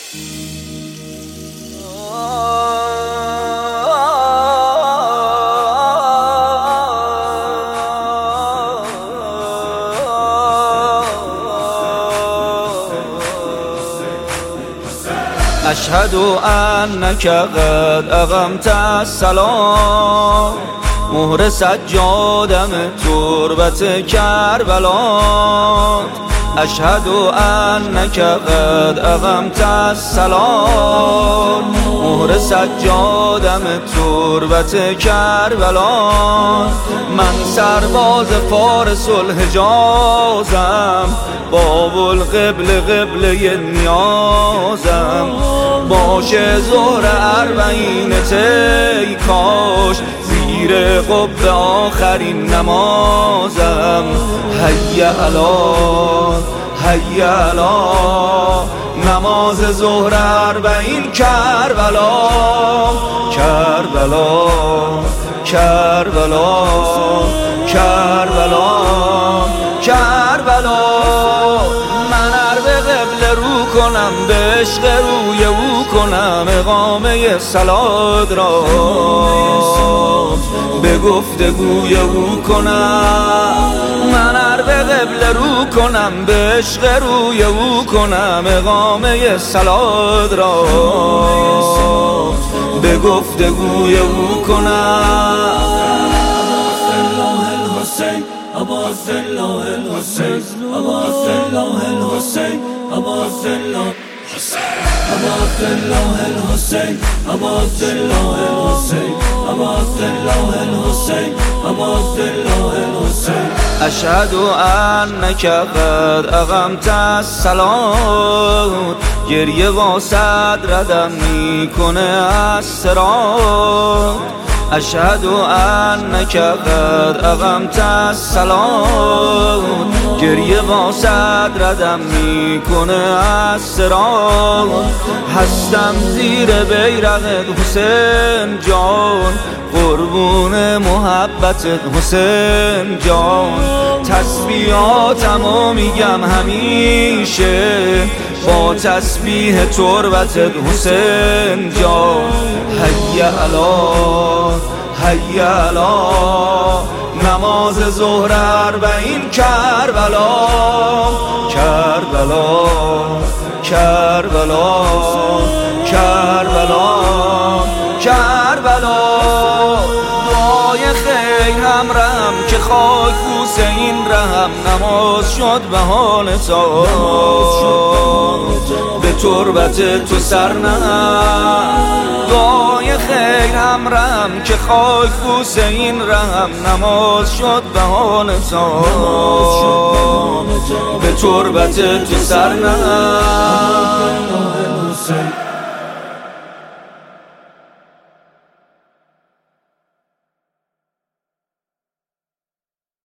أشهد أنك قد أقمت الصلاة مهر سجادم تربت کربلا أشهد أنك قد أقمت الصلاة مهر سجادم تربت کربلا من سرباز فارس الحجازم باب القبل قبله نیازم باشه ظهر اربعین تی کاش زیر قبه آخرین نمازم حی علی نماز ظهر اربعین کربلا کربلا کربلا کربلا کربلا من ار به قبله رو کنم به عشق روی او کنم اقامه صلات را به گفتگوی او کنم من ار به قبله رو کنم به عشق روی او کنم اقامه صلات را به گفتگوی او کنم أبا عبد الله الحسين أبا عبد الله الحسين أبا عبد الله أبا عبد الله الحسين أبا عبد الله الحسين أبا عبد الله الحسين أبا عبد الله الحسين أشهد أنك قد أقمت الصلاة گریه با صدردم میکنه از صراط أشهد أنك قد أقمت الصلاة گریه با صدردم میکنه از صراط هستم زیر بیرقت حسین جان قربون محبتت حسین جان تسبیحاتمو میگم همیشه با تسبیح تربتت حسین جان حی علی نماز ظهر اربعین کربلا کربلا کربلا کربلا کربلا دعای خیر هم رحم که خاک بوسه این رحم نماز شد بهانه تا به تربت تو سر نهم دعای خیر هم رحم که خاک بوسه این رحم نماز شد بهانه تا به تربت تو سر نهم